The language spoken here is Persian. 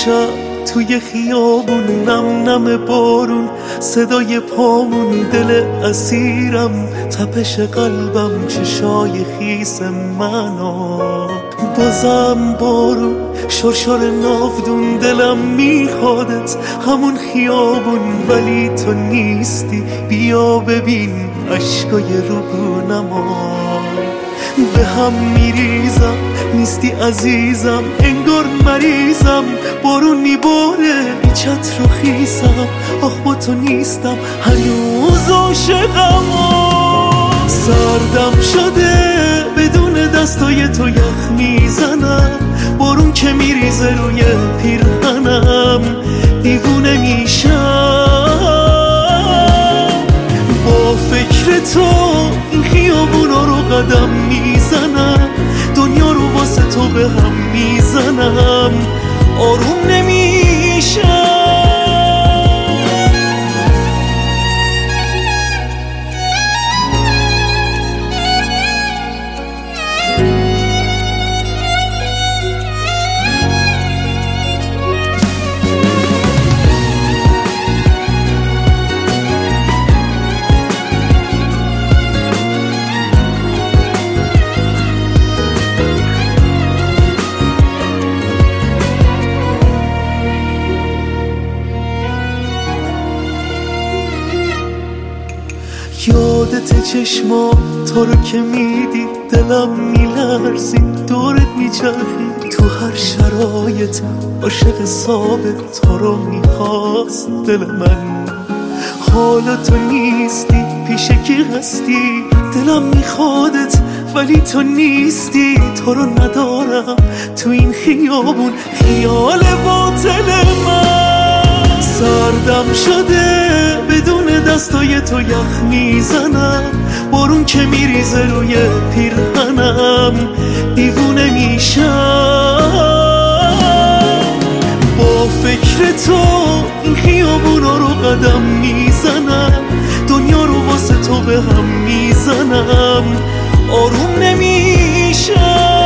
شب توی خیابون نم نم بارون، صدای پامون، دل اسیرم، تپش قلبم، چشای خیس منو. بازم بارون، شرشر ناودون، دلم میخوادت همون خیابون، ولی تو نیستی. بیا ببین عشقای روبونما، به هم میریزم، نیستی عزیزم، انگار مریضم، بارون میباره بی چتر و خیسم. آخ با تو نیستم هنوز عاشقم، سردم شده بدون دستای تو یخ میزنم، بارون که میریزه روی پیرهنم، دیوونه میشم. با فکر تو این خیابونا رو قدم میزنم، دنیا رو واسه تو به هم میزنم، آروم نمیشم. یادت چشما تو رو که میدی دلم میلرزید، دورت میچرخید تو هر شرایط، عاشق ثابت تو رو میخواست دل من. حالا تو نیستی، پیش کی هستی؟ دلم میخوادت ولی تو نیستی، تو رو ندارم تو این خیابون، خیال باطل من. سردم شده بدون دستای تو یخ میزنم، بارون که میریزه روی پیرهنم، دیوونه میشم. با فکر تو این خیابونا رو قدم میزنم، دنیا رو واسه تو به هم میزنم، آروم نمیشم.